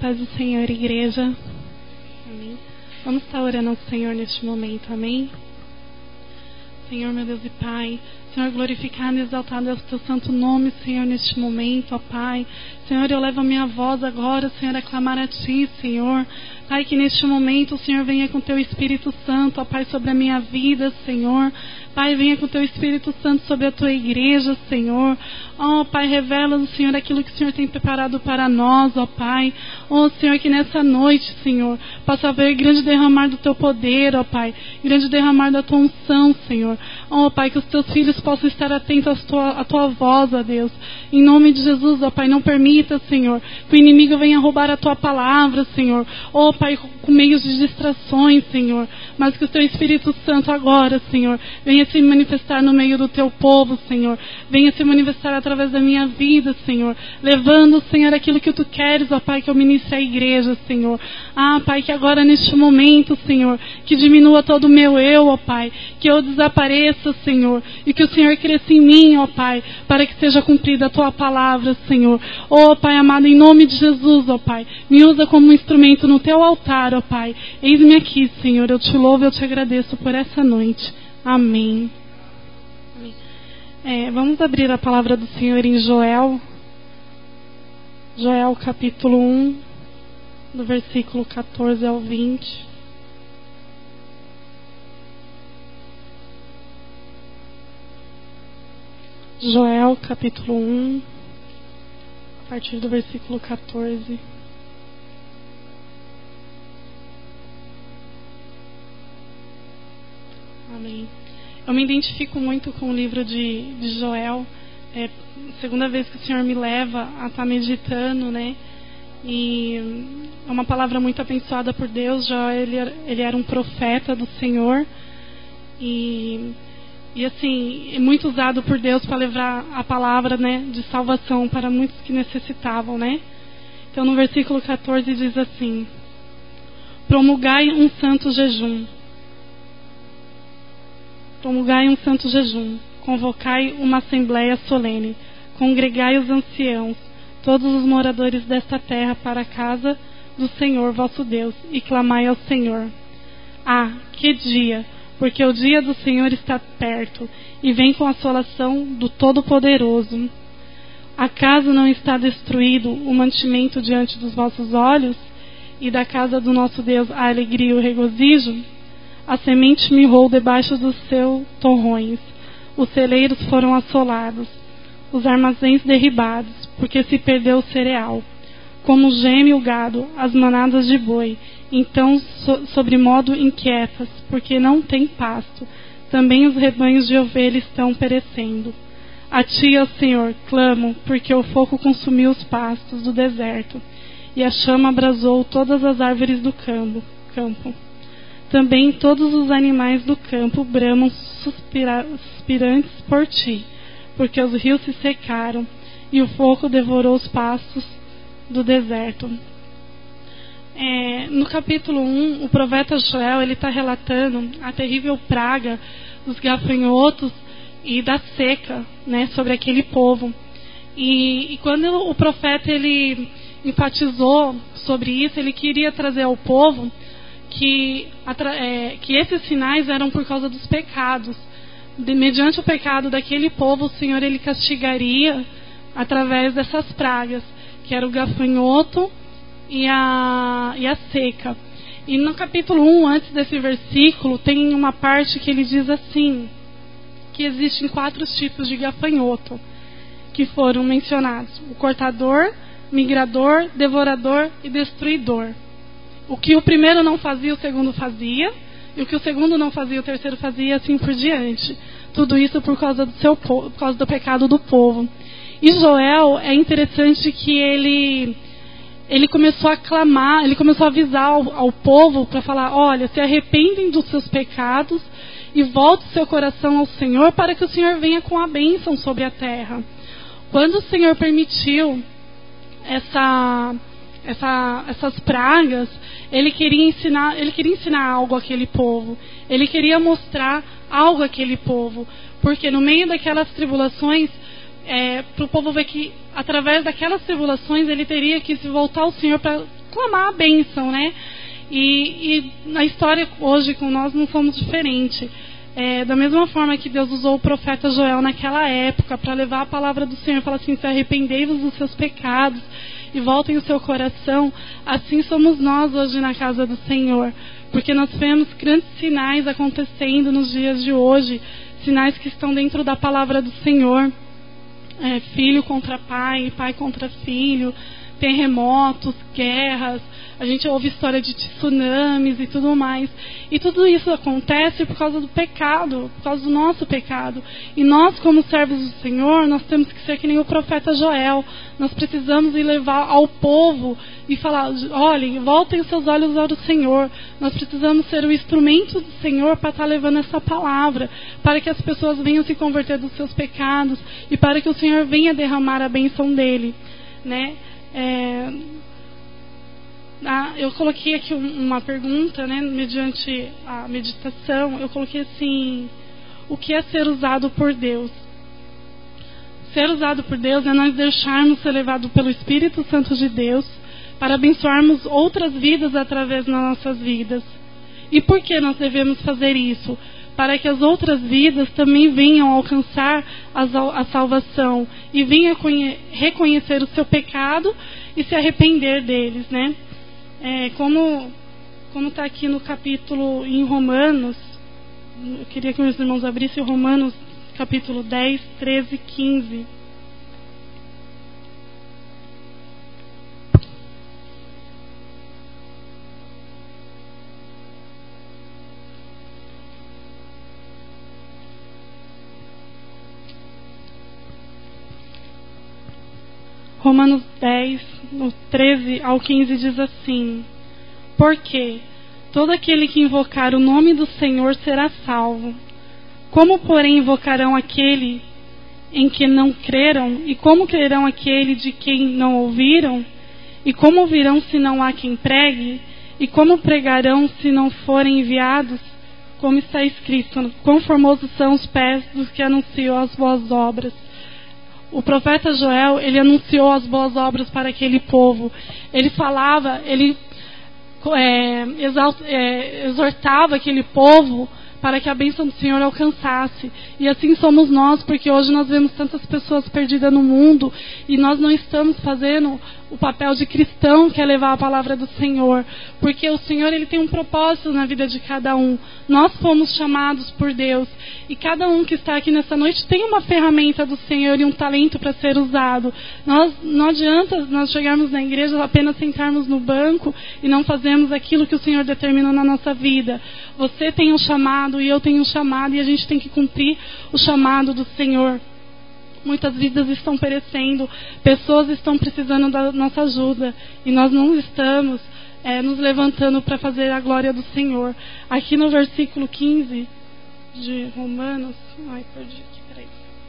paz do Senhor, igreja. Amém. Vamos estar orando ao Senhor neste momento, amém? Senhor, meu Deus e Pai, Senhor, glorificado e exaltado é o Teu santo nome, Senhor, neste momento, ó Pai. Senhor, eu levo a minha voz agora, Senhor, a clamar a Ti, Senhor. Pai, que neste momento o Senhor venha com Teu Espírito Santo, ó Pai, sobre a minha vida, Senhor. Pai, venha com Teu Espírito Santo sobre a Tua igreja, Senhor. Ó Pai, revela, Senhor, aquilo que o Senhor tem preparado para nós, ó Pai. Ó Senhor, que nessa noite, Senhor, possa haver grande derramar do Teu poder, ó Pai. Grande derramar da Tua unção, Senhor. Ó Pai, que os Teus filhos possam estar atentos à Tua voz, ó Deus. Em nome de Jesus, ó Pai, não permita, Senhor, que o inimigo venha roubar a Tua palavra, Senhor. Ó Pai, com meios de distrações, Senhor. Mas que o Teu Espírito Santo agora, Senhor, venha se manifestar no meio do Teu povo, Senhor. Venha se manifestar através da minha vida, Senhor. Levando, Senhor, aquilo que Tu queres, ó Pai, que eu ministre à igreja, Senhor. Ah, Pai, que agora neste momento, Senhor, que diminua todo o meu eu, ó Pai. Que eu desapareça, Senhor. E que o Senhor cresça em mim, ó Pai, para que seja cumprida a Tua palavra, Senhor. Ó Pai amado, em nome de Jesus, ó Pai, me usa como um instrumento no Teu altar, ó Pai. Eis-me aqui, Senhor. Eu Te louvo e eu Te agradeço por essa noite. Amém. Vamos abrir a palavra do Senhor em Joel. Joel capítulo 1, do versículo 14 ao 20. Joel capítulo 1, a partir do versículo 14. Amém. Eu me identifico muito com o livro de Joel. É a segunda vez que o Senhor me leva a estar meditando, né? E é uma palavra muito abençoada por Deus. Joel, ele era um profeta do Senhor. E assim, é muito usado por Deus para levar a palavra, né, de salvação para muitos que necessitavam, né? Então, no versículo 14 diz assim: promulgai um santo jejum. Promulgai um santo jejum, convocai uma assembleia solene, congregai os anciãos, todos os moradores desta terra para a casa do Senhor vosso Deus, e clamai ao Senhor. Ah, que dia! Porque o dia do Senhor está perto, e vem com a assolação do Todo-Poderoso. Acaso não está destruído o mantimento diante dos vossos olhos, e da casa do nosso Deus a alegria e o regozijo? A semente mirrou debaixo dos seus torrões, os celeiros foram assolados, os armazéns derribados, porque se perdeu o cereal. Como geme o gado, as manadas de boi, então sobremodo inquietas, porque não tem pasto. Também os rebanhos de ovelha estão perecendo. A Ti, ó Senhor, clamo, porque o fogo consumiu os pastos do deserto, e a chama abrasou todas as árvores do campo. Também todos os animais do campo bramam suspirantes por Ti, porque os rios se secaram e o fogo devorou os pastos do deserto. No capítulo 1, o profeta Joel está relatando a terrível praga dos gafanhotos e da seca, né, sobre aquele povo. E quando o profeta ele enfatizou sobre isso, ele queria trazer ao povo que esses sinais eram por causa dos pecados. Mediante o pecado daquele povo, o Senhor ele castigaria através dessas pragas, que era o gafanhoto e a seca. E no capítulo 1, antes desse versículo, tem uma parte que ele diz assim, que existem 4 tipos de gafanhoto que foram mencionados: o cortador, migrador, devorador e destruidor. O que o primeiro não fazia, o segundo fazia, e o que o segundo não fazia, o terceiro fazia, e assim por diante. Tudo isso por causa por causa do pecado do povo. E Joel, é interessante que ele começou a clamar, ele começou a avisar ao povo para falar: olha, se arrependem dos seus pecados e volte seu coração ao Senhor, para que o Senhor venha com a bênção sobre a terra. Quando o Senhor permitiu essas pragas, ele queria ensinar algo àquele povo. Ele queria mostrar algo àquele povo, porque no meio daquelas tribulações, para o povo ver que através daquelas tribulações ele teria que se voltar ao Senhor para clamar a bênção, né? E na história hoje com nós não somos diferentes. Da mesma forma que Deus usou o profeta Joel naquela época para levar a palavra do Senhor, falar assim: se arrependei-vos dos seus pecados e voltem o seu coração, assim somos nós hoje na casa do Senhor, porque nós vemos grandes sinais acontecendo nos dias de hoje, sinais que estão dentro da palavra do Senhor. Filho contra pai, pai contra filho, terremotos, guerras, a gente ouve história de tsunamis e tudo mais. E tudo isso acontece por causa do pecado, por causa do nosso pecado. E nós, como servos do Senhor, nós temos que ser que nem o profeta Joel. Nós precisamos ir levar ao povo e falar: olhem, voltem os seus olhos ao Senhor. Nós precisamos ser o instrumento do Senhor para estar levando essa palavra, para que as pessoas venham se converter dos seus pecados e para que o Senhor venha derramar a bênção dele, né? Eu coloquei aqui uma pergunta, né, mediante a meditação. Eu coloquei assim: o que é ser usado por Deus? Ser usado por Deus é nós deixarmos ser levados pelo Espírito Santo de Deus para abençoarmos outras vidas através das nossas vidas. E por que nós devemos fazer isso? Para que as outras vidas também venham alcançar a salvação e venham reconhecer o seu pecado e se arrepender deles, né? Como está aqui no capítulo em Romanos, eu queria que meus irmãos abrissem Romanos capítulo 10, 13 e 15. Romanos 10, no 13 ao 15 diz assim: porque todo aquele que invocar o nome do Senhor será salvo. Como, porém, invocarão aquele em que não creram? E como crerão aquele de quem não ouviram? E como ouvirão se não há quem pregue? E como pregarão se não forem enviados? Como está escrito: quão formosos são os pés dos que anunciam as boas obras. O profeta Joel, ele anunciou as boas obras para aquele povo. Ele falava, ele exortava aquele povo para que a bênção do Senhor alcançasse. E assim somos nós, porque hoje nós vemos tantas pessoas perdidas no mundo e nós não estamos fazendo o papel de cristão, que é levar a palavra do Senhor, porque o Senhor, ele tem um propósito na vida de cada um. Nós fomos chamados por Deus e cada um que está aqui nessa noite tem uma ferramenta do Senhor e um talento para ser usado. Não adianta nós chegarmos na igreja, apenas sentarmos no banco e não fazermos aquilo que o Senhor determinou na nossa vida. Você tem um chamado e eu tenho um chamado, e a gente tem que cumprir o chamado do Senhor. Muitas vidas estão perecendo, pessoas estão precisando da nossa ajuda e nós não estamos nos levantando para fazer a glória do Senhor. Aqui no versículo 15 de Romanos, perdi aqui, peraí.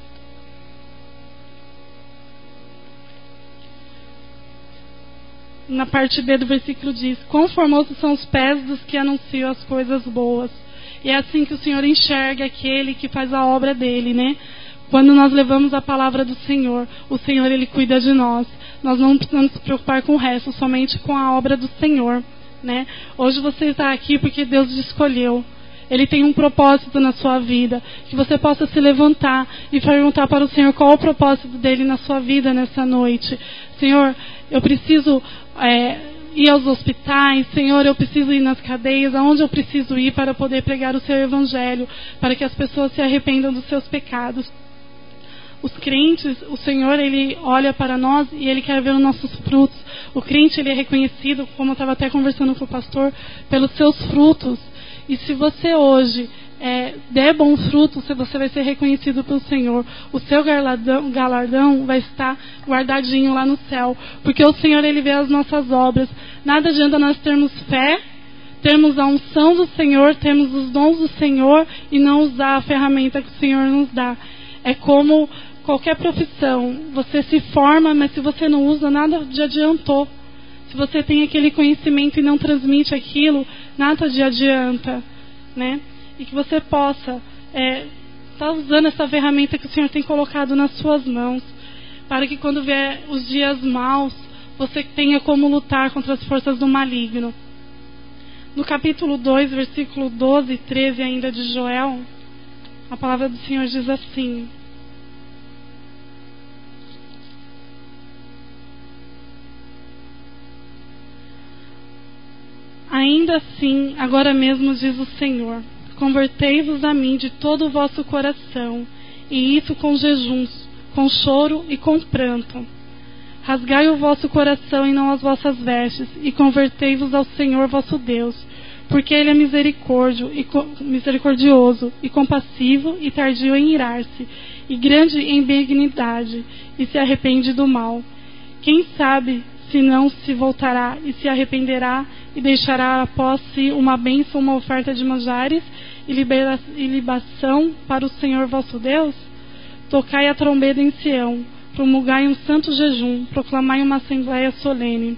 Na parte B do versículo diz: quão formosos são os pés dos que anunciam as coisas boas. E é assim que o Senhor enxerga aquele que faz a obra dele, né? Quando nós levamos a palavra do Senhor, o Senhor, ele cuida de nós. Nós não precisamos nos preocupar com o resto, somente com a obra do Senhor, né? Hoje você está aqui porque Deus te escolheu. Ele tem um propósito na sua vida. Que você possa se levantar e perguntar para o Senhor qual é o propósito dele na sua vida nessa noite. Senhor, eu preciso ir aos hospitais. Senhor, eu preciso ir nas cadeias. Aonde eu preciso ir para poder pregar o seu evangelho, para que as pessoas se arrependam dos seus pecados. Os crentes, o Senhor, ele olha para nós e ele quer ver os nossos frutos. O crente, ele é reconhecido, como eu estava até conversando com o pastor, pelos seus frutos. E se você hoje der bons frutos, você vai ser reconhecido pelo Senhor. O seu galardão vai estar guardadinho lá no céu, porque o Senhor, ele vê as nossas obras. Nada adianta nós termos fé, termos a unção do Senhor, termos os dons do Senhor e não usar a ferramenta que o Senhor nos dá. É como qualquer profissão, você se forma, mas se você não usa, nada de adiantou. Se você tem aquele conhecimento e não transmite aquilo, nada de adianta, né? E que você possa estar usando essa ferramenta que o Senhor tem colocado nas suas mãos, para que quando vier os dias maus, você tenha como lutar contra as forças do maligno. No capítulo 2, versículo 12 e 13 ainda de Joel, a palavra do Senhor diz assim: ainda assim, agora mesmo diz o Senhor, convertei-vos a mim de todo o vosso coração, e isso com jejuns, com choro e com pranto. Rasgai o vosso coração e não as vossas vestes, e convertei-vos ao Senhor vosso Deus, porque Ele é misericordioso e compassivo e tardio em irar-se, e grande em benignidade, e se arrepende do mal. Quem sabe se não se voltará e se arrependerá e deixará após si uma bênção, uma oferta de manjares e libação para o Senhor vosso Deus? Tocai a trombeta em Sião, promulgai um santo jejum, proclamai uma assembleia solene.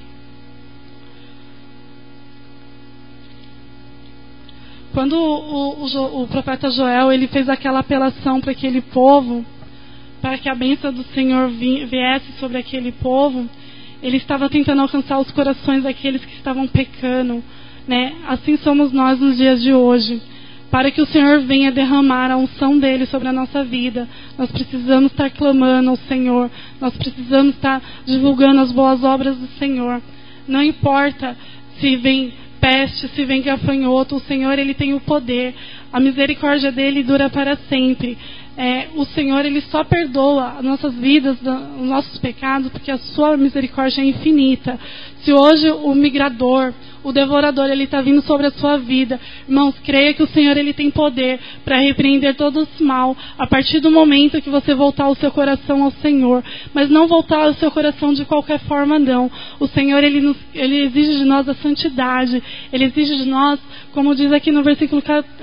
Quando o profeta Joel ele fez aquela apelação para aquele povo, para que a bênção do Senhor viesse sobre aquele povo, ele estava tentando alcançar os corações daqueles que estavam pecando, né? Assim somos nós nos dias de hoje. Para que o Senhor venha derramar a unção dele sobre a nossa vida, nós precisamos estar clamando ao Senhor, nós precisamos estar divulgando as boas obras do Senhor. Não importa se vem peste, se vem gafanhoto, o Senhor ele tem o poder, a misericórdia dele dura para sempre. O Senhor ele só perdoa as nossas vidas, os nossos pecados, porque a sua misericórdia é infinita. Se hoje o migrador, o devorador, ele está vindo sobre a sua vida, irmãos, creia que o Senhor ele tem poder para repreender todo esse mal a partir do momento que você voltar o seu coração ao Senhor. Mas não voltar o seu coração de qualquer forma, não. O Senhor ele exige de nós a santidade, ele exige de nós, como diz aqui no versículo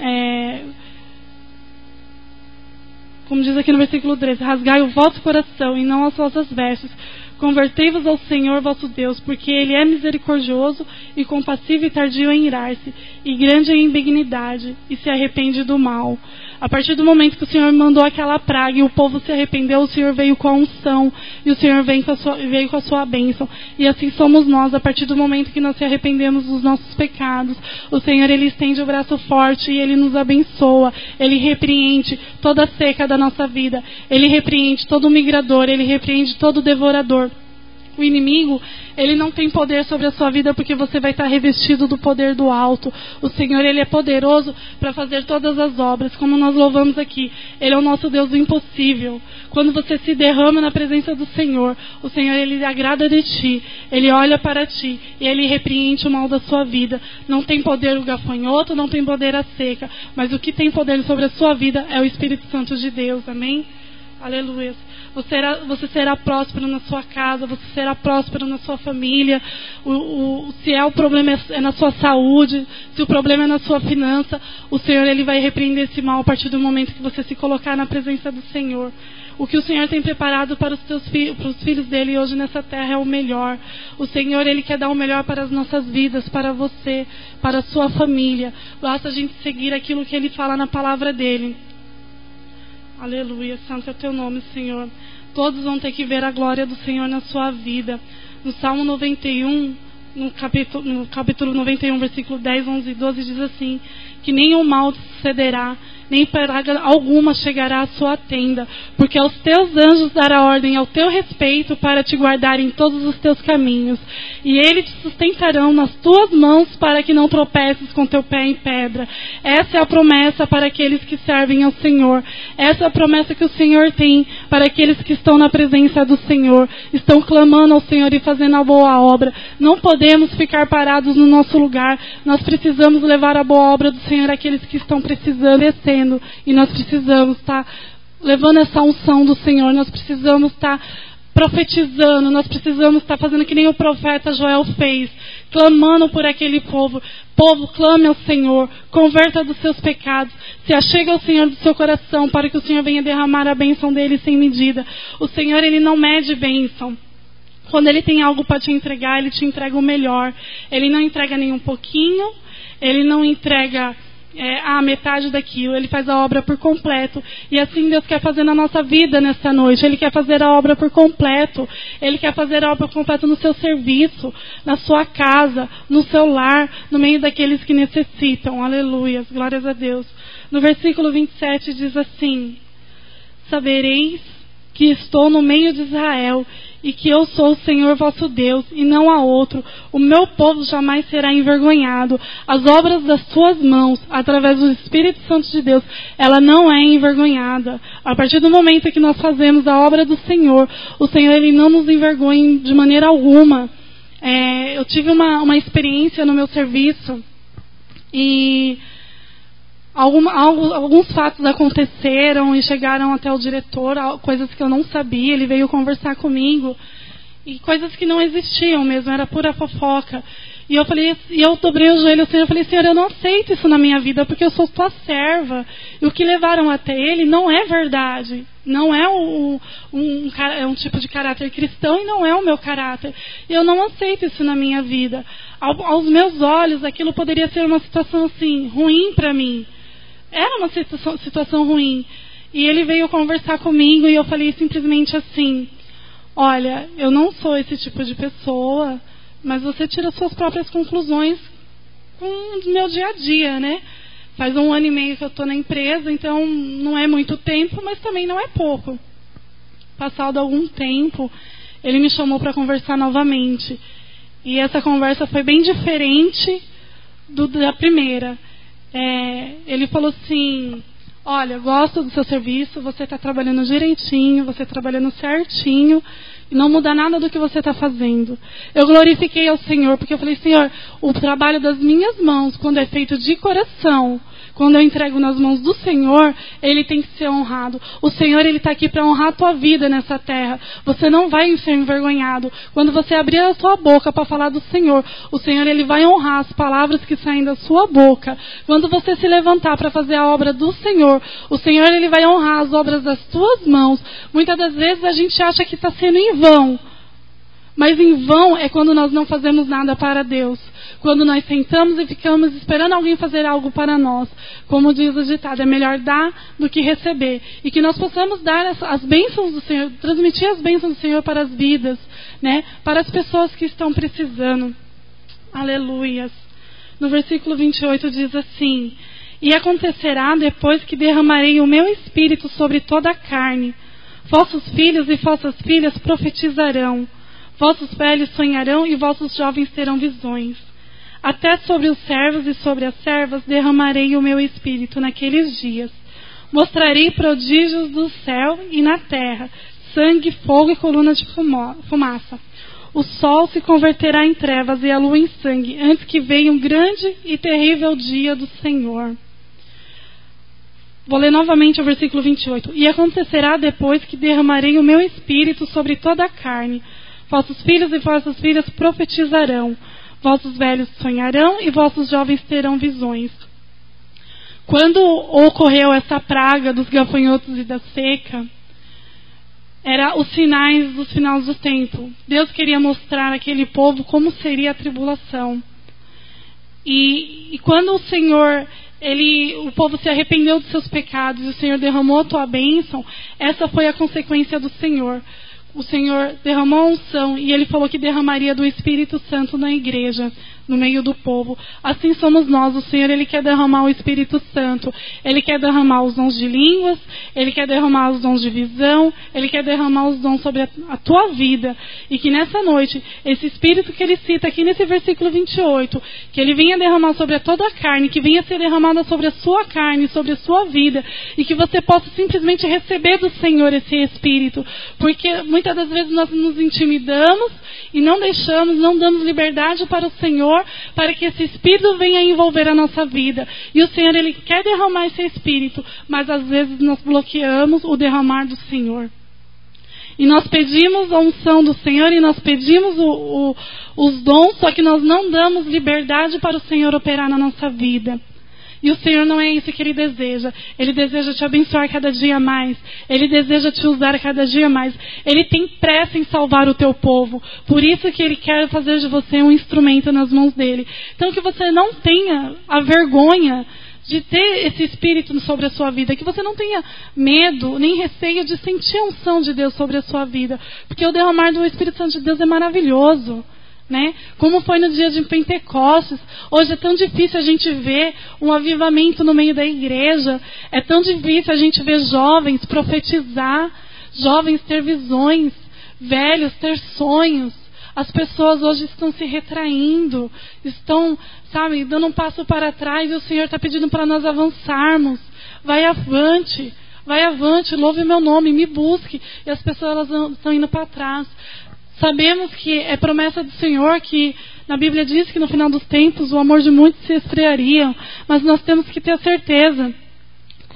13, rasgai o vosso coração e não as vossas vestes, convertei-vos ao Senhor vosso Deus, porque Ele é misericordioso e compassivo e tardio em irar-se, e grande em benignidade, e se arrepende do mal. A partir do momento que o Senhor mandou aquela praga e o povo se arrependeu, o Senhor veio com a unção, e o Senhor veio com a sua bênção. E assim somos nós, a partir do momento que nós se arrependemos dos nossos pecados, o Senhor ele estende o braço forte e Ele nos abençoa, Ele repreende toda a seca da nossa vida, Ele repreende todo migrador, Ele repreende todo devorador. O inimigo, ele não tem poder sobre a sua vida porque você vai estar revestido do poder do alto. O Senhor, ele é poderoso para fazer todas as obras, como nós louvamos aqui. Ele é o nosso Deus do impossível. Quando você se derrama na presença do Senhor, o Senhor, ele agrada de ti, ele olha para ti e ele repreende o mal da sua vida. Não tem poder o gafanhoto, não tem poder a seca, mas o que tem poder sobre a sua vida é o Espírito Santo de Deus, amém? Aleluia. Você será próspero na sua casa, você será próspero na sua família. Se o problema é na sua saúde, se o problema é na sua finança, o Senhor ele vai repreender esse mal a partir do momento que você se colocar na presença do Senhor. O que o Senhor tem preparado para os filhos dele hoje nessa terra é o melhor. O Senhor ele quer dar o melhor para as nossas vidas, para você, para a sua família. Basta a gente seguir aquilo que ele fala na palavra dele. Aleluia, santo é o teu nome, Senhor. Todos vão ter que ver a glória do Senhor na sua vida. No Salmo 91, no capítulo 91, versículo 10, 11 e 12, diz assim: que nenhum mal te sucederá, nem praga alguma chegará à sua tenda, porque aos teus anjos dará ordem ao teu respeito para te guardar em todos os teus caminhos, e eles te sustentarão nas tuas mãos para que não tropeces com teu pé em pedra. Essa é a promessa para aqueles que servem ao Senhor. Essa é a promessa que o Senhor tem para aqueles que estão na presença do Senhor, estão clamando ao Senhor e fazendo a boa obra. Não podemos ficar parados no nosso lugar. Nós precisamos levar a boa obra do Senhor àqueles que estão precisando, descendo, e nós precisamos estar levando essa unção do Senhor. Nós precisamos estar profetizando, nós precisamos estar fazendo que nem o profeta Joel fez, clamando por aquele povo. Povo, clame ao Senhor, converta dos seus pecados, se achega ao Senhor do seu coração, para que o Senhor venha derramar a bênção dele sem medida. O Senhor, ele não mede bênção. Quando ele tem algo para te entregar, ele te entrega o melhor. Ele não entrega nem um pouquinho, ele não entrega metade daquilo. Ele faz a obra por completo. E assim Deus quer fazer na nossa vida nessa noite. Ele quer fazer a obra por completo. Ele quer fazer a obra por completo no seu serviço, na sua casa, no seu lar, no meio daqueles que necessitam. Aleluia, glórias a Deus. No versículo 27 diz assim: sabereis que estou no meio de Israel, e que eu sou o Senhor vosso Deus, e não há outro. O meu povo jamais será envergonhado. As obras das suas mãos, através do Espírito Santo de Deus, ela não é envergonhada. A partir do momento que nós fazemos a obra do Senhor, o Senhor ele não nos envergonha de maneira alguma. Eu tive uma experiência no meu serviço, e alguns fatos aconteceram e chegaram até o diretor, coisas que eu não sabia. Ele veio conversar comigo, e coisas que não existiam mesmo, era pura fofoca. E eu dobrei o joelho ao Senhor, eu falei: Senhor, eu não aceito isso na minha vida, porque eu sou tua serva. E o que levaram até ele não é verdade, não é um tipo de caráter cristão, e não é o meu caráter. E eu não aceito isso na minha vida. Aos meus olhos, aquilo poderia ser uma situação assim, ruim para mim. Era uma situação ruim. E ele veio conversar comigo, e eu falei simplesmente assim: olha, eu não sou esse tipo de pessoa, mas você tira suas próprias conclusões com o meu dia a dia, né? Faz 1 ano e meio que eu estou na empresa, então não é muito tempo, mas também não é pouco. Passado algum tempo, ele me chamou para conversar novamente. E essa conversa foi bem diferente da primeira. Ele falou assim: olha, gosto do seu serviço, você está trabalhando direitinho, você está trabalhando certinho, e não muda nada do que você está fazendo. Eu glorifiquei ao Senhor, porque eu falei: Senhor, o trabalho das minhas mãos, quando é feito de coração, quando eu entrego nas mãos do Senhor, ele tem que ser honrado. O Senhor, ele está aqui para honrar a tua vida nessa terra. Você não vai ser envergonhado. Quando você abrir a tua boca para falar do Senhor, o Senhor, ele vai honrar as palavras que saem da sua boca. Quando você se levantar para fazer a obra do Senhor, o Senhor, ele vai honrar as obras das tuas mãos. Muitas das vezes a gente acha que está sendo em vão. Mas em vão é quando nós não fazemos nada para Deus. Quando nós sentamos e ficamos esperando alguém fazer algo para nós. Como diz o ditado, é melhor dar do que receber. E que nós possamos dar as bênçãos do Senhor, transmitir as bênçãos do Senhor para as vidas, né? Para as pessoas que estão precisando. Aleluias. No versículo 28 diz assim: e acontecerá depois que derramarei o meu espírito sobre toda a carne. Vossos filhos e vossas filhas profetizarão. Vossos velhos sonharão e vossos jovens terão visões. Até sobre os servos e sobre as servas derramarei o meu espírito naqueles dias. Mostrarei prodígios do céu e na terra, sangue, fogo e coluna de fumaça. O sol se converterá em trevas e a lua em sangue, antes que venha um grande e terrível dia do Senhor. Vou ler novamente o versículo 28. E acontecerá depois que derramarei o meu espírito sobre toda a carne. Vossos filhos e vossas filhas profetizarão. Vossos velhos sonharão e vossos jovens terão visões. Quando ocorreu essa praga dos gafanhotos e da seca, era os sinais dos finais do tempo. Deus queria mostrar àquele povo como seria a tribulação. E quando o Senhor, o povo se arrependeu dos seus pecados e o Senhor derramou a tua bênção, essa foi a consequência do Senhor. O Senhor derramou a unção e Ele falou que derramaria do Espírito Santo na igreja, no meio do povo. Assim somos nós. O Senhor, Ele quer derramar o Espírito Santo. Ele quer derramar os dons de línguas, Ele quer derramar os dons de visão, Ele quer derramar os dons sobre a tua vida. E que nessa noite, esse Espírito que Ele cita aqui nesse versículo 28, que Ele venha derramar sobre toda a carne, que venha ser derramada sobre a sua carne, sobre a sua vida, e que você possa simplesmente receber do Senhor esse Espírito. Porque muitas das vezes nós nos intimidamos e não damos liberdade para o Senhor, para que esse Espírito venha envolver a nossa vida. E o Senhor, Ele quer derramar esse Espírito, mas às vezes nós bloqueamos o derramar do Senhor. E nós pedimos a unção do Senhor, e nós pedimos os dons, só que nós não damos liberdade para o Senhor operar na nossa vida. E o Senhor não é isso que Ele deseja. Ele deseja te abençoar cada dia mais. Ele deseja te usar cada dia mais. Ele tem pressa em salvar o teu povo. Por isso que Ele quer fazer de você um instrumento nas mãos dele. Então que você não tenha a vergonha de ter esse Espírito sobre a sua vida, que você não tenha medo, nem receio de sentir a unção de Deus sobre a sua vida, porque o derramar do Espírito Santo de Deus é maravilhoso, né? Como foi no dia de Pentecostes. Hoje é tão difícil a gente ver um avivamento no meio da igreja, é tão difícil a gente ver jovens profetizar, jovens ter visões, velhos ter sonhos. As pessoas hoje estão se retraindo, estão, sabe, dando um passo para trás, e o Senhor está pedindo para nós avançarmos. Vai avante, louve o meu nome, me busque. E as pessoas elas estão indo para trás. Sabemos que é promessa do Senhor, que na Bíblia diz que no final dos tempos o amor de muitos se esfriaria, mas nós temos que ter a certeza que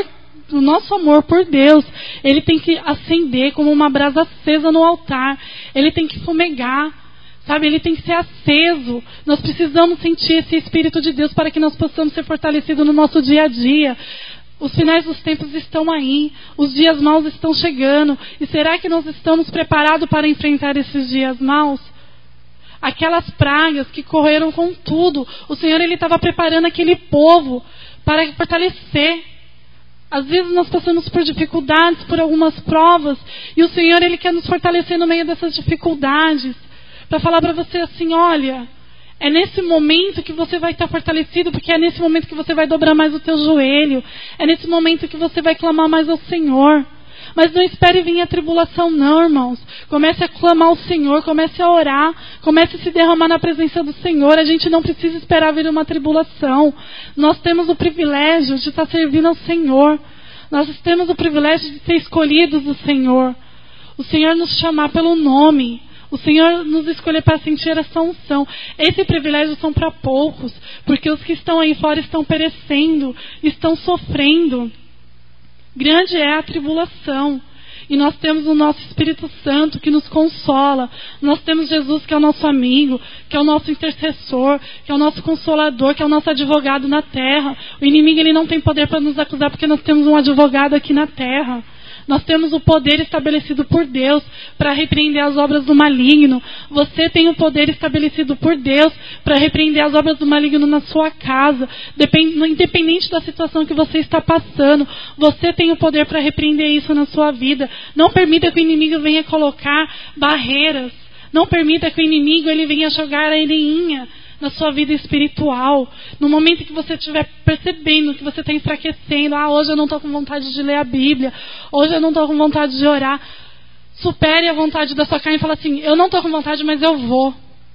o nosso amor por Deus, ele tem que acender como uma brasa acesa no altar. Ele tem que fumegar, sabe? Ele tem que ser aceso. Nós precisamos sentir esse Espírito de Deus para que nós possamos ser fortalecidos no nosso dia a dia. Os finais dos tempos estão aí. Os dias maus estão chegando. E será que nós estamos preparados para enfrentar esses dias maus? Aquelas pragas que correram com tudo. O Senhor, ele estava preparando aquele povo para fortalecer. Às vezes nós passamos por dificuldades, por algumas provas, e o Senhor, ele quer nos fortalecer no meio dessas dificuldades, para falar para você assim, olha, é nesse momento que você vai estar fortalecido, porque é nesse momento que você vai dobrar mais o teu joelho, é nesse momento que você vai clamar mais ao Senhor. Mas não espere vir a tribulação não, irmãos. Comece a clamar ao Senhor, comece a orar, comece a se derramar na presença do Senhor. A gente não precisa esperar vir uma tribulação. Nós temos o privilégio de estar servindo ao Senhor. Nós temos o privilégio de ser escolhidos do Senhor. O Senhor nos chamar pelo nome. O Senhor nos escolher para sentir essa unção. Esse privilégio são para poucos, porque os que estão aí fora estão perecendo, estão sofrendo. Grande é a tribulação. E nós temos o nosso Espírito Santo que nos consola. Nós temos Jesus que é o nosso amigo, que é o nosso intercessor, que é o nosso consolador, que é o nosso advogado na terra. O inimigo, ele não tem poder para nos acusar, porque nós temos um advogado aqui na terra. Nós temos o poder estabelecido por Deus para repreender as obras do maligno. Você tem o poder estabelecido por Deus para repreender as obras do maligno na sua casa. Independente da situação que você está passando, você tem o poder para repreender isso na sua vida. Não permita que o inimigo venha colocar barreiras. Não permita que o inimigo ele venha jogar a areinha na sua vida espiritual. No momento que você estiver percebendo que você está enfraquecendo, hoje eu não estou com vontade de ler a Bíblia, hoje eu não estou com vontade de orar, supere a vontade da sua carne e fala assim, eu não estou com vontade, mas eu vou,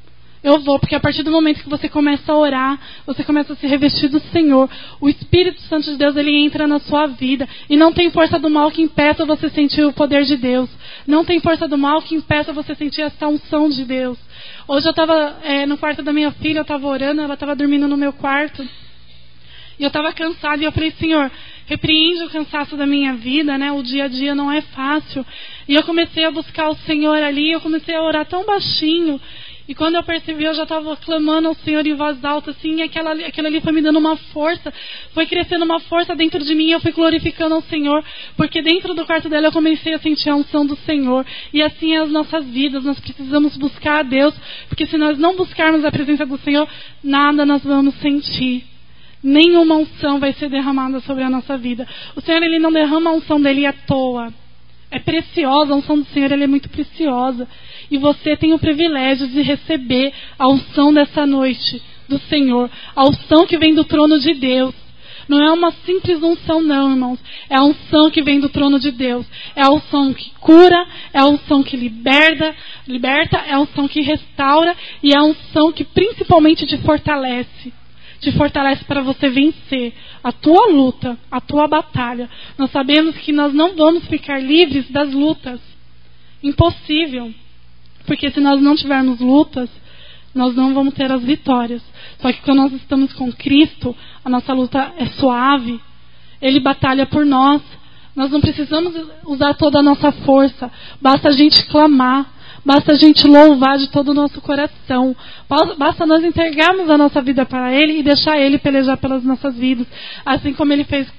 porque a partir do momento que você começa a orar, você começa a se revestir do Senhor, o Espírito Santo de Deus, ele entra na sua vida, e não tem força do mal que impeça você sentir o poder de Deus, não tem força do mal que impeça você sentir essa unção de Deus. Hoje eu estava no quarto da minha filha, eu estava orando, ela estava dormindo no meu quarto, e eu estava cansada, e eu falei, Senhor, repreende o cansaço da minha vida, né? O dia a dia não é fácil. E eu comecei a buscar o Senhor ali, eu comecei a orar tão baixinho, e quando eu percebi, eu já estava clamando ao Senhor em voz alta, assim, e aquilo ali foi me dando uma força, foi crescendo uma força dentro de mim, e eu fui glorificando ao Senhor, porque dentro do quarto dela eu comecei a sentir a unção do Senhor, e assim é as nossas vidas, nós precisamos buscar a Deus, porque se nós não buscarmos a presença do Senhor, nada nós vamos sentir. Nenhuma unção vai ser derramada sobre a nossa vida. O Senhor, ele não derrama a unção dele à toa. É preciosa, a unção do Senhor, ela é muito preciosa. E você tem o privilégio de receber a unção dessa noite do Senhor. A unção que vem do trono de Deus. Não é uma simples unção não, irmãos. É a unção que vem do trono de Deus. É a unção que cura, é a unção que liberta, é a unção que restaura e é a unção que principalmente te fortalece. Te fortalece para você vencer a tua luta, a tua batalha. Nós sabemos que nós não vamos ficar livres das lutas. Impossível. Porque se nós não tivermos lutas, nós não vamos ter as vitórias. Só que quando nós estamos com Cristo, a nossa luta é suave. Ele batalha por nós. Nós não precisamos usar toda a nossa força. Basta a gente clamar. Basta a gente louvar de todo o nosso coração. Basta nós entregarmos a nossa vida para Ele e deixar Ele pelejar pelas nossas vidas. Assim como Ele fez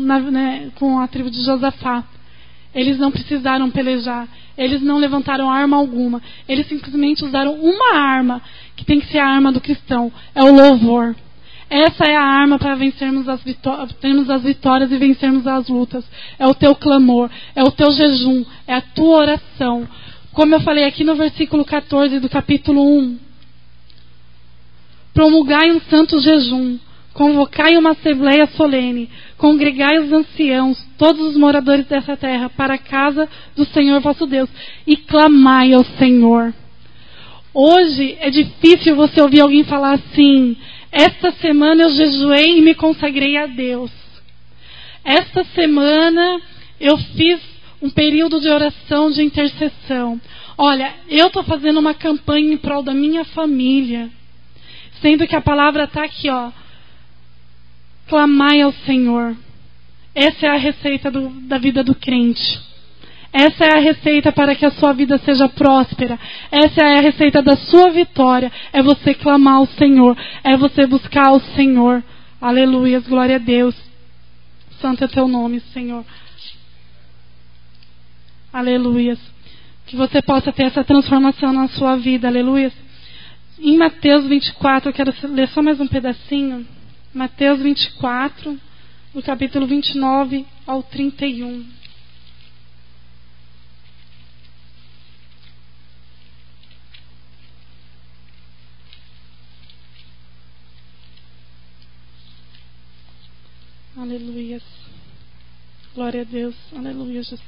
com a tribo de Josafá. Eles não precisaram pelejar. Eles não levantaram arma alguma. Eles simplesmente usaram uma arma, que tem que ser a arma do cristão. É o louvor. Essa é a arma para termos as vitórias e vencermos as lutas. É o teu clamor, é o teu jejum, é a tua oração. Como eu falei aqui no versículo 14 do capítulo 1. Promulgai um santo jejum, convocai uma assembleia solene, congregai os anciãos, todos os moradores dessa terra, para a casa do Senhor vosso Deus, e clamai ao Senhor. Hoje é difícil você ouvir alguém falar assim: esta semana eu jejuei e me consagrei a Deus. Esta semana eu fiz um período de oração, de intercessão. Olha, eu estou fazendo uma campanha em prol da minha família. Sendo que a palavra está aqui, ó. Clamai ao Senhor. Essa é a receita da vida do crente. Essa é a receita para que a sua vida seja próspera. Essa é a receita da sua vitória. É você clamar ao Senhor. É você buscar o Senhor. Aleluias, glória a Deus. Santo é teu nome, Senhor. Aleluias. Que você possa ter essa transformação na sua vida. Aleluias. Em Mateus 24, eu quero ler só mais um pedacinho. Mateus 24, do capítulo 29 ao 31. Aleluia. Glória a Deus. Aleluia, Jesus.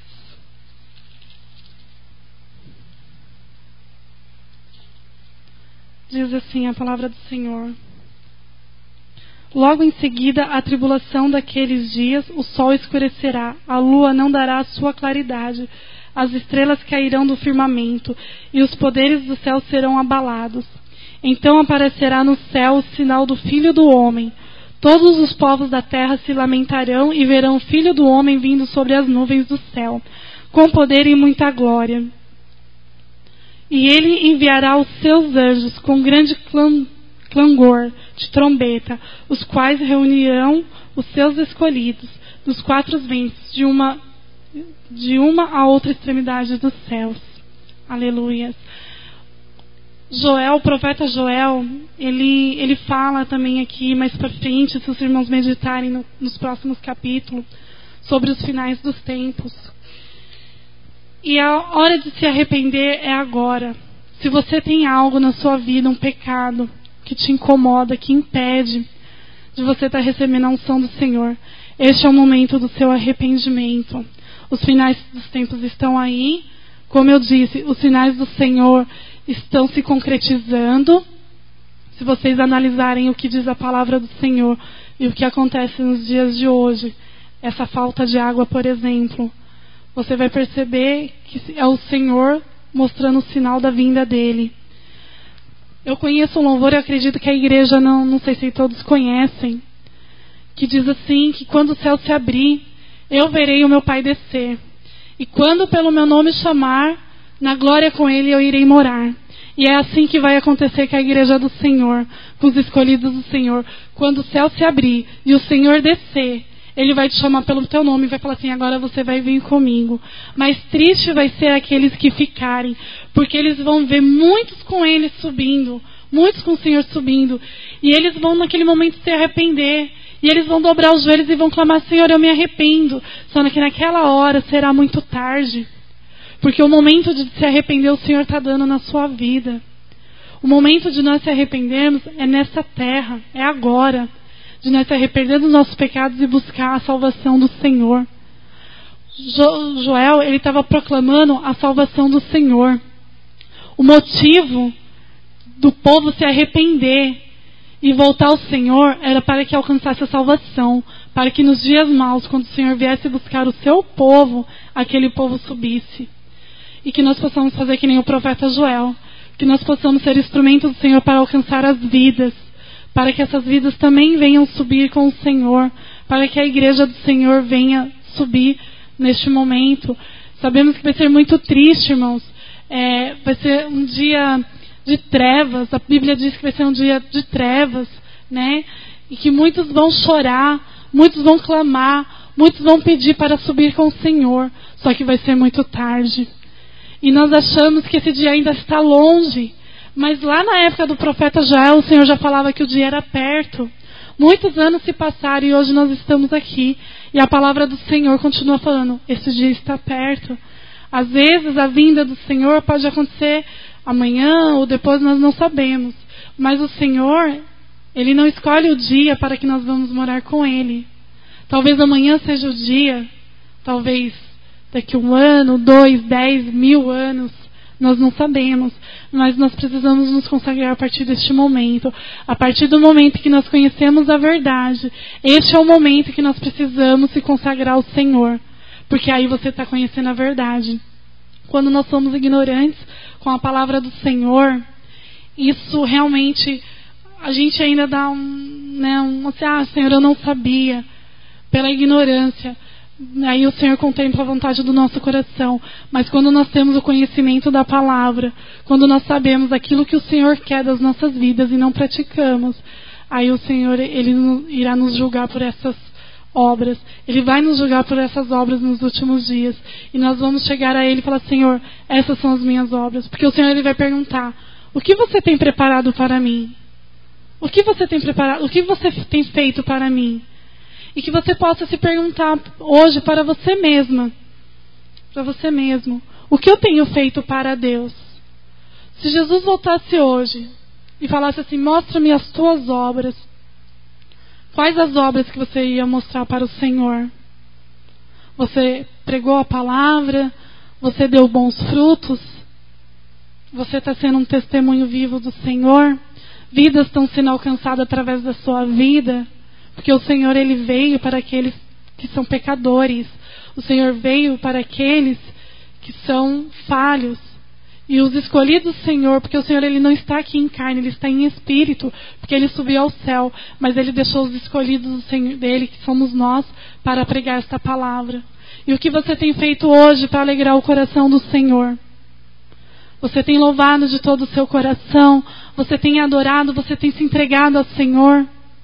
Diz assim a palavra do Senhor. Logo em seguida, a tribulação daqueles dias, o sol escurecerá, a lua não dará a sua claridade, as estrelas cairão do firmamento, e os poderes do céu serão abalados. Então aparecerá no céu o sinal do Filho do Homem. Todos os povos da terra se lamentarão e verão o Filho do Homem vindo sobre as nuvens do céu, com poder e muita glória. E ele enviará os seus anjos com grande clangor de trombeta, os quais reunirão os seus escolhidos dos quatro ventos, de uma a outra extremidade dos céus. Aleluia. Joel, o profeta Joel, ele fala também aqui mais para frente, se os irmãos meditarem nos próximos capítulos, sobre os finais dos tempos. E a hora de se arrepender é agora. Se você tem algo na sua vida, um pecado que te incomoda, que impede de você estar recebendo a unção do Senhor, este é o momento do seu arrependimento. Os finais dos tempos estão aí. Como eu disse, os sinais do Senhor estão se concretizando. Se vocês analisarem o que diz a palavra do Senhor e o que acontece nos dias de hoje, essa falta de água, por exemplo, você vai perceber que é o Senhor mostrando o sinal da vinda dele. Eu conheço um louvor, eu acredito que a igreja, não sei se todos conhecem, que diz assim, que quando o céu se abrir, eu verei o meu Pai descer. E quando pelo meu nome chamar, na glória com ele eu irei morar. E é assim que vai acontecer com a igreja do Senhor, com os escolhidos do Senhor. Quando o céu se abrir e o Senhor descer, ele vai te chamar pelo teu nome e vai falar assim, agora você vai vir comigo. Mas triste vai ser aqueles que ficarem, porque eles vão ver muitos com ele subindo, muitos com o Senhor subindo, e eles vão naquele momento se arrepender, e eles vão dobrar os joelhos e vão clamar, Senhor, eu me arrependo. Só que naquela hora será muito tarde, porque o momento de se arrepender o Senhor está dando na sua vida. O momento de nós se arrependermos é nessa terra, é agora. De nós se arrepender dos nossos pecados e buscar a salvação do Senhor. Joel, ele estava proclamando a salvação do Senhor. O motivo do povo se arrepender e voltar ao Senhor era para que alcançasse a salvação, para que nos dias maus, quando o Senhor viesse buscar o seu povo, aquele povo subisse. E que nós possamos fazer que nem o profeta Joel, que nós possamos ser instrumentos do Senhor para alcançar as vidas, para que essas vidas também venham subir com o Senhor, para que a igreja do Senhor venha subir neste momento. Sabemos que vai ser muito triste, irmãos. Vai ser um dia de trevas. A Bíblia diz que vai ser um dia de trevas, né? E que muitos vão chorar, muitos vão clamar, muitos vão pedir para subir com o Senhor. Só que vai ser muito tarde. E nós achamos que esse dia ainda está longe. Mas lá na época do profeta Joel, o Senhor já falava que o dia era perto. Muitos anos se passaram e hoje nós estamos aqui. E a palavra do Senhor continua falando, esse dia está perto. Às vezes a vinda do Senhor pode acontecer amanhã ou depois, nós não sabemos. Mas o Senhor, Ele não escolhe o dia para que nós vamos morar com Ele. Talvez amanhã seja o dia, talvez daqui 1 ano, 2, 10, 1000 anos, nós não sabemos. Mas nós precisamos nos consagrar a partir deste momento. A partir do momento que nós conhecemos a verdade, este é o momento que nós precisamos se consagrar ao Senhor. Porque aí você está conhecendo a verdade. Quando nós somos ignorantes com a palavra do Senhor, isso realmente, a gente ainda dá Senhor, eu não sabia, pela ignorância. Aí o Senhor contempla a vontade do nosso coração. Mas quando nós temos o conhecimento da palavra, quando nós sabemos aquilo que o Senhor quer das nossas vidas e não praticamos, aí o Senhor, Ele irá nos julgar por essas obras. Ele vai nos julgar por essas obras nos últimos dias. E nós vamos chegar a Ele e falar, Senhor, essas são as minhas obras. Porque o Senhor, Ele vai perguntar, o que você tem preparado para mim? O que você tem preparado? O que você tem feito para mim? E que você possa se perguntar hoje para você mesma, para você mesmo, o que eu tenho feito para Deus? Se Jesus voltasse hoje e falasse assim, mostra-me as tuas obras, quais as obras que você ia mostrar para o Senhor? Você pregou a palavra? Você deu bons frutos? Você está sendo um testemunho vivo do Senhor? Vidas estão sendo alcançadas através da sua vida? Porque o Senhor, Ele veio para aqueles que são pecadores. O Senhor veio para aqueles que são falhos. E os escolhidos do Senhor, porque o Senhor, Ele não está aqui em carne, Ele está em espírito, porque Ele subiu ao céu. Mas Ele deixou os escolhidos do Senhor, dEle, que somos nós, para pregar esta palavra. E o que você tem feito hoje para alegrar o coração do Senhor? Você tem louvado de todo o seu coração? Você tem adorado? Você tem se entregado ao Senhor?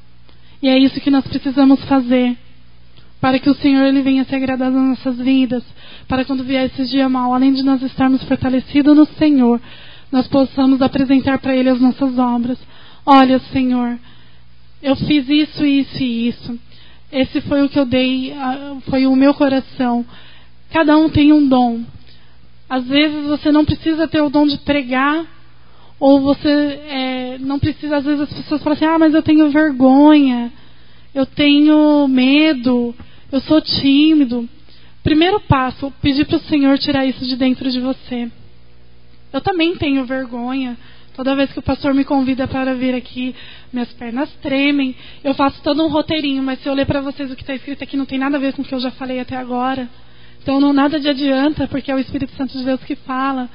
E é isso que nós precisamos fazer, para que o Senhor, Ele venha se agradar das nossas vidas, para quando vier esse dia mau, além de nós estarmos fortalecidos no Senhor, nós possamos apresentar para Ele as nossas obras. Olha, Senhor, eu fiz isso, isso e isso. Esse foi o que eu dei, foi o meu coração. Cada um tem um dom. Às vezes você não precisa ter o dom de pregar, ou você não precisa, às vezes as pessoas falam assim, mas eu tenho vergonha, eu tenho medo, eu sou tímido. Primeiro passo, pedir para o Senhor tirar isso de dentro de você. Eu também tenho vergonha. Toda vez que o pastor me convida para vir aqui, minhas pernas tremem. Eu faço todo um roteirinho, mas se eu ler para vocês o que está escrito aqui, não tem nada a ver com o que eu já falei até agora. Então não nada de adianta, porque é o Espírito Santo de Deus que fala.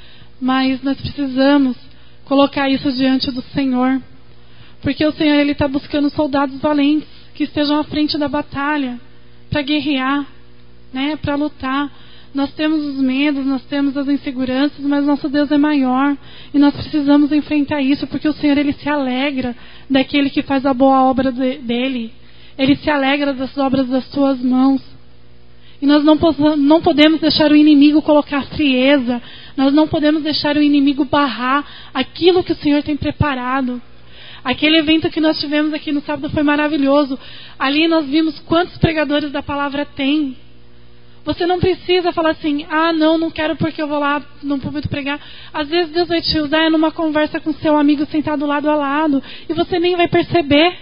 Mas nós precisamos colocar isso diante do Senhor, porque o Senhor, Ele está buscando soldados valentes que estejam à frente da batalha para guerrear, para lutar. Nós temos os medos, nós temos as inseguranças, mas nosso Deus é maior e nós precisamos enfrentar isso, porque o Senhor, Ele se alegra daquele que faz a boa obra dele. Ele se alegra das obras das suas mãos. E nós não podemos deixar o inimigo colocar frieza. Nós não podemos deixar o inimigo barrar aquilo que o Senhor tem preparado. Aquele evento que nós tivemos aqui no sábado foi maravilhoso. Ali nós vimos quantos pregadores da palavra tem. Você não precisa falar assim, não quero porque eu vou lá no púlpito pregar. Às vezes Deus vai te usar numa conversa com seu amigo sentado lado a lado e você nem vai perceber.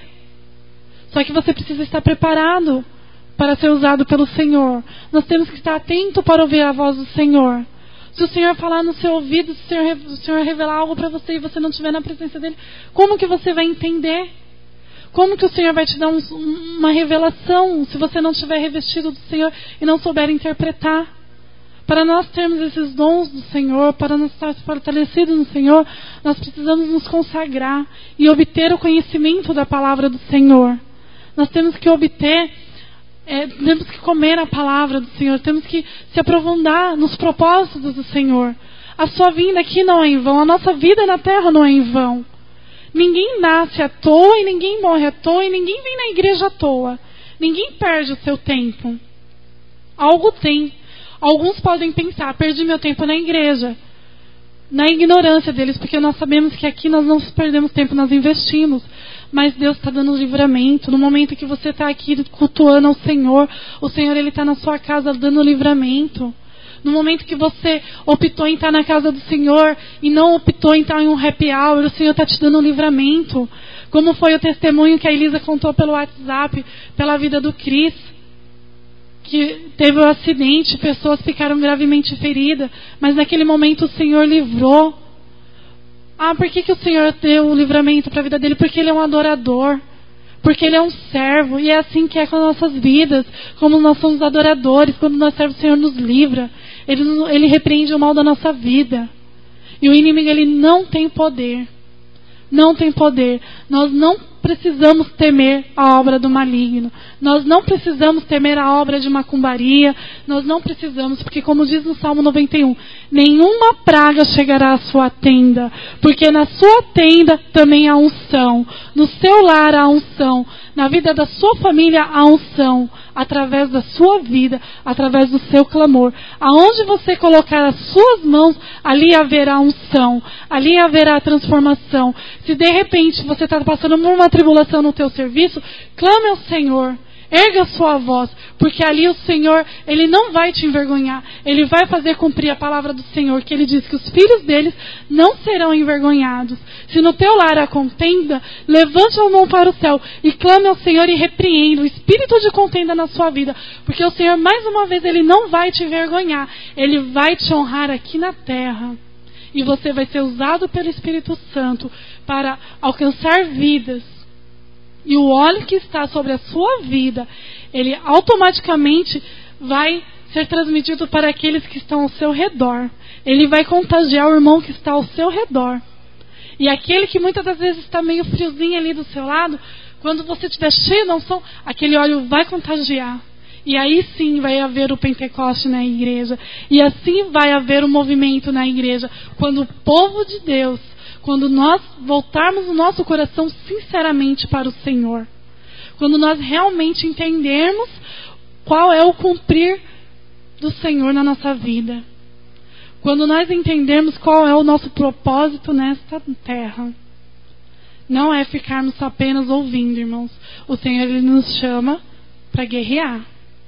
Só que você precisa estar preparado para ser usado pelo Senhor. Nós temos que estar atento para ouvir a voz do Senhor. Se o Senhor falar no seu ouvido, se o Senhor revelar algo para você e você não estiver na presença dEle, como que você vai entender? Como que o Senhor vai te dar uma revelação se você não estiver revestido do Senhor e não souber interpretar? Para nós termos esses dons do Senhor, para nós estarmos fortalecidos no Senhor, nós precisamos nos consagrar e obter o conhecimento da palavra do Senhor. Nós temos que temos que comer a palavra do Senhor, temos que se aprofundar nos propósitos do Senhor. A sua vinda aqui não é em vão, a nossa vida na terra não é em vão. Ninguém nasce à toa e ninguém morre à toa e ninguém vem na igreja à toa. Ninguém perde o seu tempo. Algo tem. Alguns podem pensar, perdi meu tempo na igreja. Na ignorância deles, porque nós sabemos que aqui nós não perdemos tempo, nós investimos. mas Deus está dando livramento. No momento que você está aqui cultuando ao Senhor, o Senhor Ele está na sua casa dando livramento. No momento que você optou em estar na casa do Senhor e não optou em estar em um happy hour, o Senhor está te dando um livramento. Como foi o testemunho que a Elisa contou pelo WhatsApp, pela vida do Cris, que teve um acidente, pessoas ficaram gravemente feridas, mas naquele momento o Senhor livrou. Por que o Senhor deu o livramento para a vida dele? Porque ele é um adorador. Porque Ele é um servo, e é assim que é com as nossas vidas. Como nós somos adoradores, quando nós servos, o Senhor nos livra. Ele repreende o mal da nossa vida. E o inimigo, ele não tem poder. Não tem poder. Nós não precisamos temer a obra do maligno. Nós não precisamos temer a obra de macumbaria. Nós não precisamos, porque como diz no Salmo 91, nenhuma praga chegará à sua tenda, porque na sua tenda também há unção. No seu lar há unção. Na vida da sua família há unção. Através da sua vida, através do seu clamor. Aonde você colocar as suas mãos, ali haverá unção. Ali haverá transformação. Se de repente você está passando por uma tribulação no teu serviço, clame ao Senhor. Erga a sua voz, porque ali o Senhor, Ele não vai te envergonhar. Ele vai fazer cumprir a palavra do Senhor, que Ele diz que os filhos deles não serão envergonhados. Se no teu lar há contenda, levante a mão para o céu e clame ao Senhor e repreenda o espírito de contenda na sua vida. Porque o Senhor, mais uma vez, Ele não vai te envergonhar. Ele vai te honrar aqui na terra. E você vai ser usado pelo Espírito Santo para alcançar vidas. E o óleo que está sobre a sua vida, ele automaticamente vai ser transmitido para aqueles que estão ao seu redor. Ele vai contagiar o irmão que está ao seu redor. E aquele que muitas das vezes está meio friozinho ali do seu lado, quando você estiver cheio da unção, aquele óleo vai contagiar. E aí sim vai haver o Pentecoste na igreja. E assim vai haver o movimento na igreja. Quando o povo de Deus, quando nós voltarmos o nosso coração sinceramente para o Senhor. Quando nós realmente entendermos qual é o cumprir do Senhor na nossa vida. Quando nós entendermos qual é o nosso propósito nesta terra. Não é ficarmos apenas ouvindo, irmãos. O Senhor, Ele nos chama para guerrear.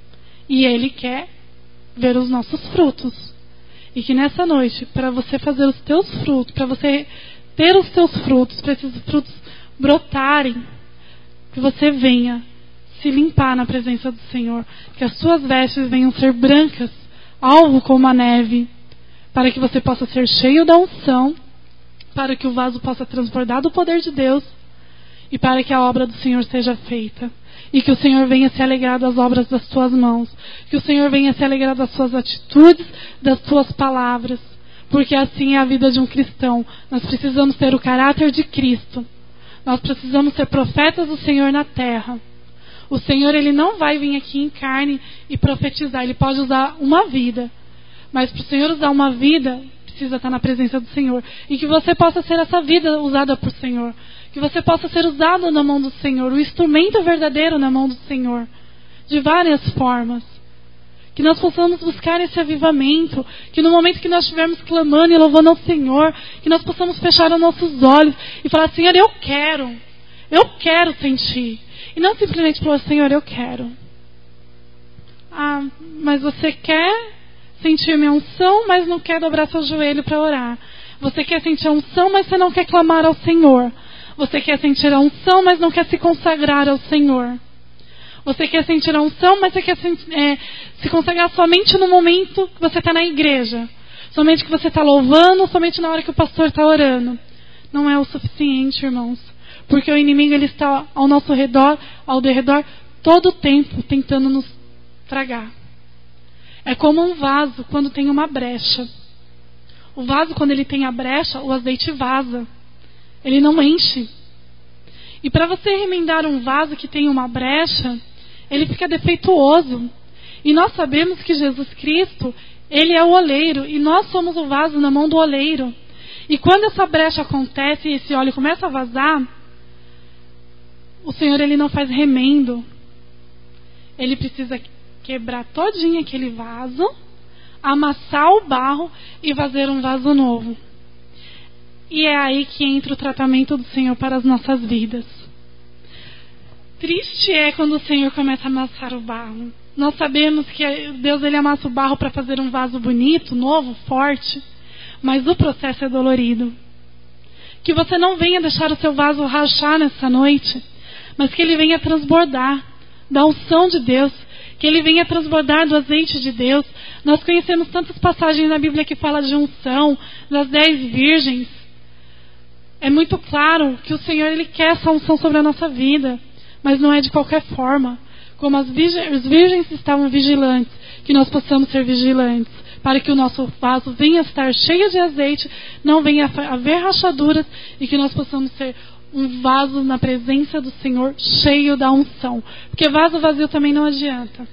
E Ele quer ver os nossos frutos. E que nessa noite, para você fazer os teus frutos, para você ter os teus frutos, para esses frutos brotarem, que você venha se limpar na presença do Senhor, que as suas vestes venham ser brancas, alvo como a neve, para que você possa ser cheio da unção, para que o vaso possa transbordar do poder de Deus e para que a obra do Senhor seja feita. E que o Senhor venha se alegrar das obras das tuas mãos, que o Senhor venha se alegrar das suas atitudes, das tuas palavras. Porque assim é a vida de um cristão. Nós precisamos ter o caráter de Cristo. Nós precisamos ser profetas do Senhor na terra. O Senhor, Ele não vai vir aqui em carne e profetizar. Ele pode usar uma vida. Mas para o Senhor usar uma vida, precisa estar na presença do Senhor. E que você possa ser essa vida usada por Senhor. Que você possa ser usado na mão do Senhor. O instrumento verdadeiro na mão do Senhor. De várias formas. Que nós possamos buscar esse avivamento. Que no momento que nós estivermos clamando e louvando ao Senhor, que nós possamos fechar os nossos olhos e falar: Senhor, eu quero sentir. E não simplesmente falar: Senhor, eu quero. Mas você quer sentir minha unção, mas não quer dobrar seu joelho para orar. Você quer sentir a unção, mas você não quer clamar ao Senhor. Você quer sentir a unção, mas não quer se consagrar ao Senhor. Você quer sentir a unção, mas você quer se consagrar somente no momento que você está na igreja. Somente que você está louvando, somente na hora que o pastor está orando. Não é o suficiente, irmãos. Porque o inimigo, ele está ao nosso redor, ao derredor, todo o tempo tentando nos tragar. É como um vaso quando tem uma brecha. O vaso, quando ele tem a brecha, o azeite vaza. Ele não enche. E para você remendar um vaso que tem uma brecha, ele fica defeituoso. E nós sabemos que Jesus Cristo, Ele é o oleiro. E nós somos o vaso na mão do oleiro. E quando essa brecha acontece e esse óleo começa a vazar, o Senhor, Ele não faz remendo. Ele precisa quebrar todinho aquele vaso, amassar o barro e fazer um vaso novo. E é aí que entra o tratamento do Senhor para as nossas vidas. Triste é quando o Senhor começa a amassar o barro. Nós sabemos que Deus ele amassa o barro para fazer um vaso bonito, novo, forte, mas o processo é dolorido. Que você não venha deixar o seu vaso rachar nessa noite, mas que ele venha transbordar da unção de Deus, que ele venha transbordar do azeite de Deus. Nós conhecemos tantas passagens na Bíblia que fala de unção, das 10 virgens. É muito claro que o Senhor ele quer essa unção sobre a nossa vida, mas não é de qualquer forma. Como as virgens estavam vigilantes, que nós possamos ser vigilantes, para que o nosso vaso venha a estar cheio de azeite, não venha a haver rachaduras, e que nós possamos ser um vaso na presença do Senhor, cheio da unção. Porque vaso vazio também não adianta.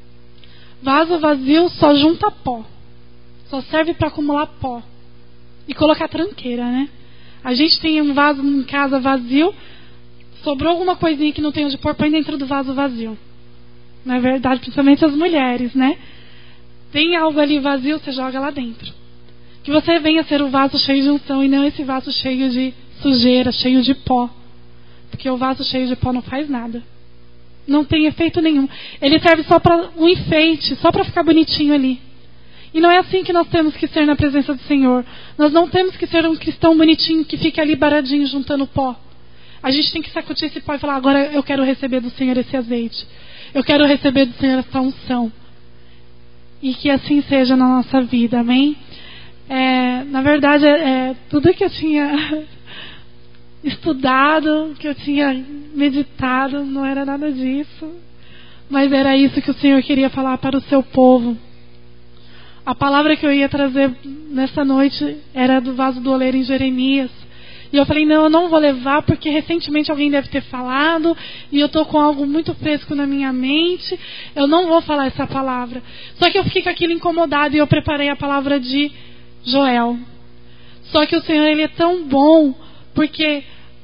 Vaso vazio só junta pó, só serve para acumular pó e colocar tranqueira, né? A gente tem um vaso em casa vazio, sobrou alguma coisinha que não tem onde pôr, põe dentro do vaso vazio. Não é verdade? Principalmente as mulheres, né? Tem algo ali vazio, você joga lá dentro. Que você venha ser o vaso cheio de unção e não esse vaso cheio de sujeira, cheio de pó. Porque o vaso cheio de pó não faz nada. Não tem efeito nenhum. Ele serve só para um enfeite, só para ficar bonitinho ali. E não é assim que nós temos que ser na presença do Senhor. Nós não temos que ser um cristão bonitinho que fica ali baradinho juntando pó. A gente tem que sacudir esse pó e falar: agora eu quero receber do Senhor esse azeite. Eu quero receber do Senhor essa unção. E que assim seja na nossa vida, amém? Na verdade, tudo que eu tinha estudado, que eu tinha meditado, não era nada disso. Mas era isso que o Senhor queria falar para o seu povo. A palavra que eu ia trazer nessa noite era do vaso do oleiro em Jeremias. E eu falei: não, eu não vou levar, porque recentemente alguém deve ter falado, e eu estou com algo muito fresco na minha mente, eu não vou falar essa palavra. Só que eu fiquei com aquilo incomodado e eu preparei a palavra de Joel. Só que o Senhor ele é tão bom, porque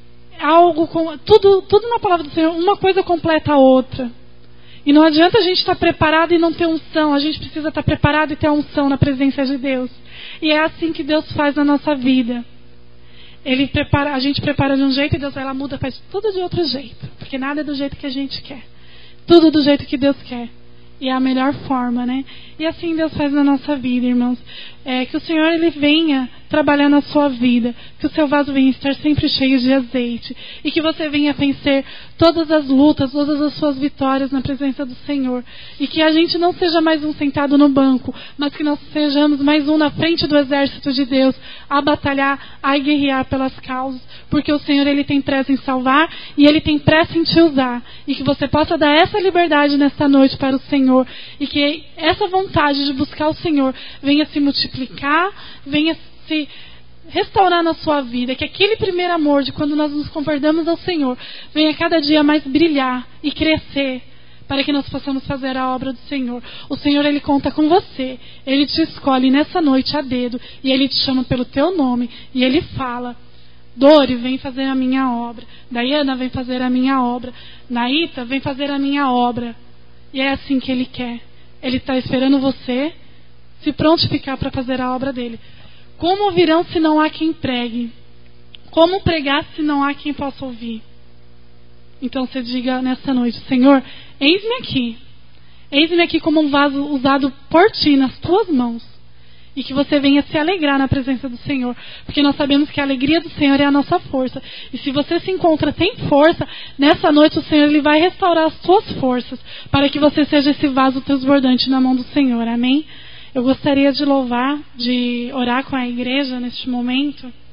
tudo na palavra do Senhor, uma coisa completa a outra. E não adianta a gente estar preparado e não ter unção, a gente precisa estar preparado e ter a unção na presença de Deus. E é assim que Deus faz na nossa vida. A gente prepara de um jeito e Deus vai lá, muda, faz tudo de outro jeito. Porque nada é do jeito que a gente quer. Tudo do jeito que Deus quer. E é a melhor forma, né? E assim Deus faz na nossa vida, irmãos. Que o Senhor ele venha trabalhar na sua vida. Que o seu vaso venha estar sempre cheio de azeite. E que você venha vencer todas as lutas, todas as suas vitórias na presença do Senhor. E que a gente não seja mais um sentado no banco, mas que nós sejamos mais um na frente do exército de Deus, a batalhar, a guerrear pelas causas. Porque o Senhor ele tem pressa em salvar e ele tem pressa em te usar. E que você possa dar essa liberdade nesta noite para o Senhor. E que essa vontade de buscar o Senhor venha se multiplicar, venha se restaurar na sua vida. Que aquele primeiro amor de quando nós nos convertamos ao Senhor venha cada dia mais brilhar e crescer, para que nós possamos fazer a obra do Senhor. O Senhor ele conta com você. Ele te escolhe nessa noite a dedo. E ele te chama pelo teu nome. E ele fala: Dori, vem fazer a minha obra. Daiana, vem fazer a minha obra. Naíta, vem fazer a minha obra. E é assim que ele quer. Ele está esperando você se prontificar para fazer a obra dele. Como virão se não há quem pregue? Como pregar se não há quem possa ouvir? Então você diga nessa noite: Senhor, eis-me aqui. Eis-me aqui como um vaso usado por ti nas tuas mãos. E que você venha se alegrar na presença do Senhor. Porque nós sabemos que a alegria do Senhor é a nossa força. E se você se encontra sem força, nessa noite o Senhor ele vai restaurar as suas forças, para que você seja esse vaso transbordante na mão do Senhor. Amém? Eu gostaria de orar com a igreja neste momento.